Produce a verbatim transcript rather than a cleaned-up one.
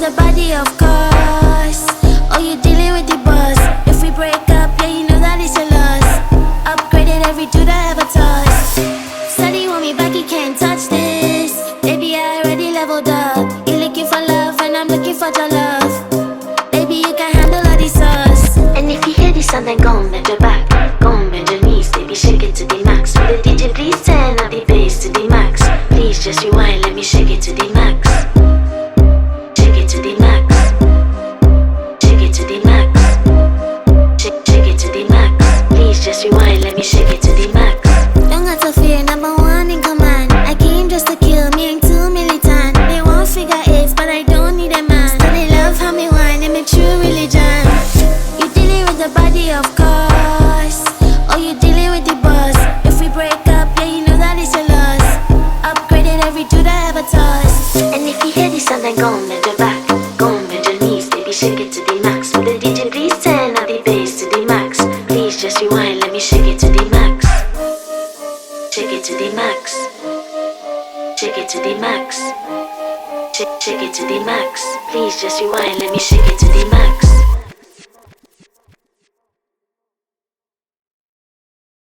the body, of course. Oh, you dealing with the boss. If we break up, yeah, you know that it's a loss. Upgraded every dude I ever touched. Said he want me back, he can't touch this. Baby, I already leveled up. You looking for love and I'm looking for your love. Baby, you can handle all the sauce. And if you hear this sound, then go and bend your back. Go and bend your knees, baby, shake it to the max. Will the D J please turn up the bass to the max? Please just rewind, let me shake it to the max. Shake it to the max. Shake it to the max. Shake, shake it to the max. Please just rewind, let me shake it to the max. Don't got to fear, number one in command. I came just to kill, me ain't too militant. They won't figure eight, but I don't need a man. So they love how me whine, and my true religion. You dealing with the body, of course. Oh, you dealing with the boss. If we break up, yeah, you know that it's a loss. Upgraded every dude I ever touched. And if you hear this sound, then go and bend your back. Go and bend your knees, baby, shake it to the max. Will the D J please turn up the bass to the max? Please just rewind, let me shake it to the max. Shake it to the max. Shake it to the max. Shake, shake it to the max. Please just rewind, let me shake it to the max.